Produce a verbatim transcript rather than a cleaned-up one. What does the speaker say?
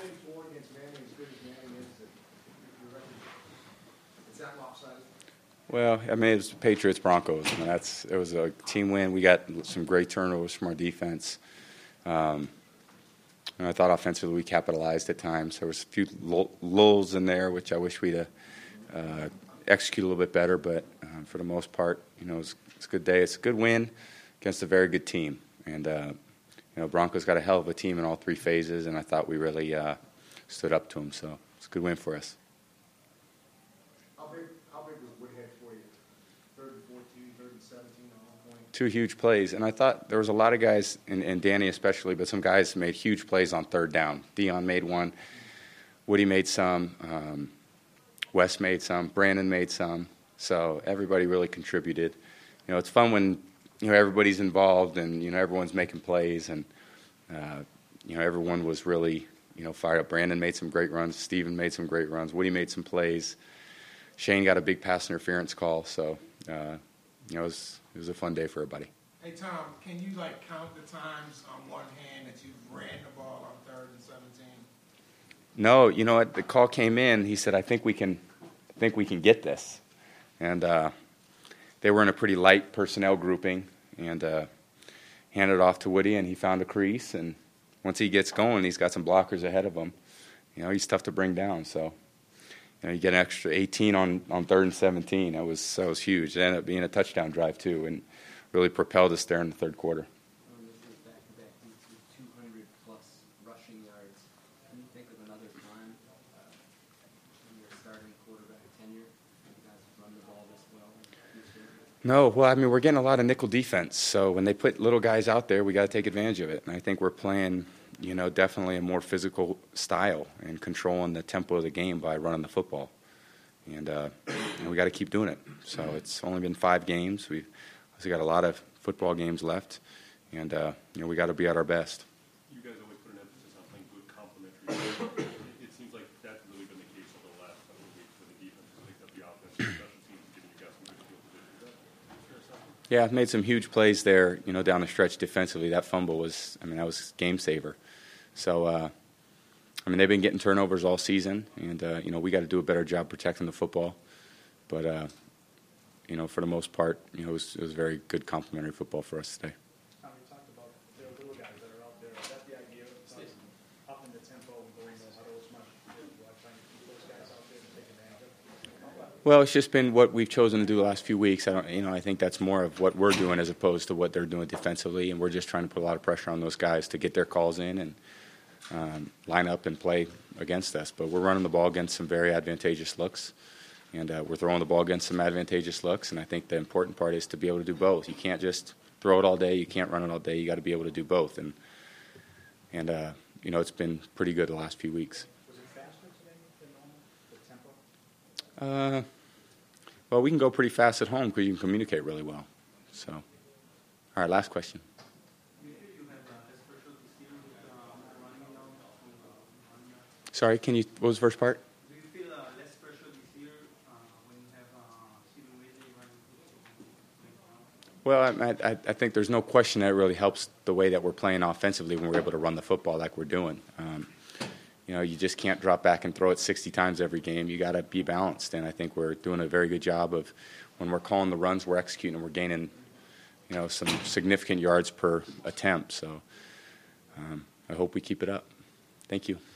playing four against Manning as good as Manning is, that your record, is that lopsided? Well, I mean, it was Patriots Broncos. I mean, that's it was a team win. We got some great turnovers from our defense. Um, and I thought offensively we capitalized at times. There was a few lulls in there, which I wish we'd uh, execute a little bit better. But uh, for the most part, you know, it was, it was a good day. It's a good win against a very good team. And uh, you know, Broncos got a hell of a team in all three phases, and I thought we really uh, stood up to them. So it's a good win for us. How big, how big was Woodhead for you? Third and fourteen, third and seventeen at one point? Two huge plays, and I thought there was a lot of guys, and, and Danny especially, but some guys made huge plays on third down. Dion made one, Woody made some, um, Wes made some, Brandon made some. So everybody really contributed. You know, it's fun when you know everybody's involved and you know everyone's making plays, and uh, you know everyone was really you know fired up. Brandon made some great runs. Steven made some great runs. Woody made some plays. Shane got a big pass interference call. So uh, you know it was it was a fun day for everybody. Hey Tom, can you like count the times on one hand that you've ran the ball on third and seventeen? No, you know what? The call came in. He said, "I think we can, I think we can get this," and uh, they were in a pretty light personnel grouping, and uh, handed it off to Woody, and he found a crease. And once he gets going, he's got some blockers ahead of him. You know, he's tough to bring down. So, you know, you get an extra eighteen on, on third and seventeen. That was that was huge. It ended up being a touchdown drive too, and really propelled us there in the third quarter. Um, this is back-to-back two hundred plus rushing yards. Can you think of another time uh, in your starting quarterback tenure you guys run the ball this well? No, well, I mean, we're getting a lot of nickel defense. So when they put little guys out there, we got to take advantage of it. And I think we're playing, you know, definitely a more physical style and controlling the tempo of the game by running the football. And, uh, and we got to keep doing it. So it's only been five games. We've We got a lot of football games left, and uh, you know we got to be at our best. You guys always put an emphasis on playing good complementary. It seems like that's really been the case over the last couple of weeks for the defense. I think that the offense and special teams is giving you guys some good field position. Yeah, I've made some huge plays there. You know, down the stretch defensively, that fumble was, I mean, that was game saver. So, uh, I mean, they've been getting turnovers all season, and uh, you know we got to do a better job protecting the football, but. Uh, You know, for the most part, you know, it was, it was very good complementary football for us today. Tom, you talked about there are little guys that are out there. Is that the idea of upping the tempo and going no huddle as much? Trying to keep those guys out there and take advantage of it? Well, it's just been what we've chosen to do the last few weeks. I don't, you know, I think that's more of what we're doing as opposed to what they're doing defensively, and we're just trying to put a lot of pressure on those guys to get their calls in and um, line up and play against us. But we're running the ball against some very advantageous looks. And uh, we're throwing the ball against some advantageous looks, and I think the important part is to be able to do both. You can't just throw it all day. You can't run it all day. You got to be able to do both. And, and uh, you know, it's been pretty good the last few weeks. Was it faster today than normal, the tempo? Uh, well, we can go pretty fast at home because you can communicate really well. So, all right, last question. Sorry, can you, what was the first part? Well, I, I, I think there's no question that it really helps the way that we're playing offensively when we're able to run the football like we're doing. Um, you know, you just can't drop back and throw it sixty times every game. You got to be balanced, and I think we're doing a very good job of when we're calling the runs, we're executing and we're gaining, you know, some significant yards per attempt. So um, I hope we keep it up. Thank you.